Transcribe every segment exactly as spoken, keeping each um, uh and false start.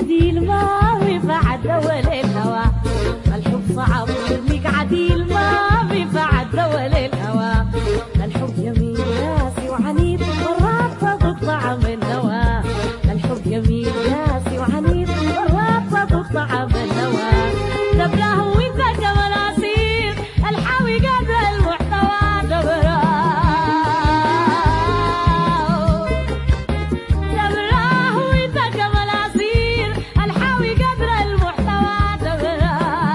عديل ما بينفع الدول الهوى، الحب صعب يرميك عديل ما بينفع الدول الهوى، الحب جميل قاسي وعنيد مرات تذوق طعم النوى، الحب جميل قاسي وعنيد مرات تذوق طعم النوى، دبراه وانت كمان عصير الحاوي قدر المحتوى دبراه دبراه وانت كمان عصير الحاوي قدر المحتوى دبراه.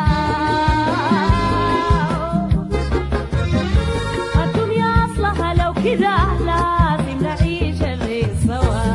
الدنيا اصلها لو كده لازم نعيش اللي سوا.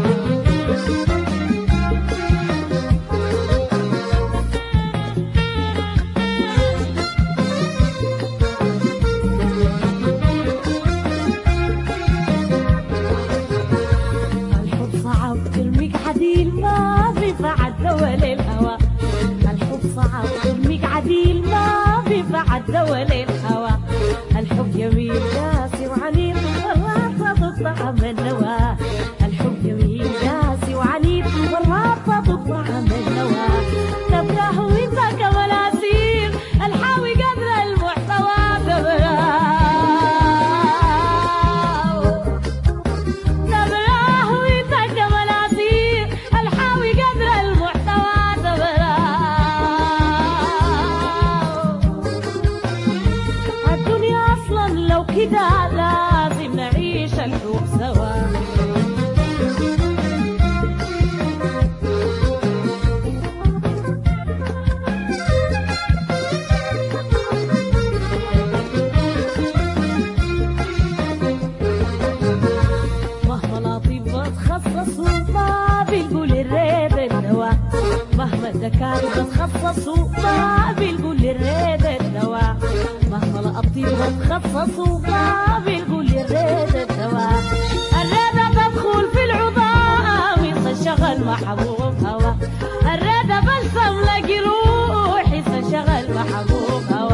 ترميك عديل ما بينفع الدول الهوى، الحب صعب ترميك عديل ما بينفع الدول الهوى، الحب جميل قاسي وعنيد مرات تذوق طعم النوى، الحب جميل قاسي وعنيد مرات تذوق طعم النوى، تبراه وانت كمان عسير الحاوي قدر المحتوى دبراه كده لازم نعيش الحب سوا. مهما لطيف بتخصصوا ما بيلقوا للريد الدواء، مهما الدكاترة بتخصصوا ما بيلقوا للريد الدواء، مهما لطيف بتخصصوا ما بيلقوا للريد الدواء، الريدة تدخل في العظام يصير محبوب هوا، الريدة بلسم لاقي روحي يصير محبوب هوا.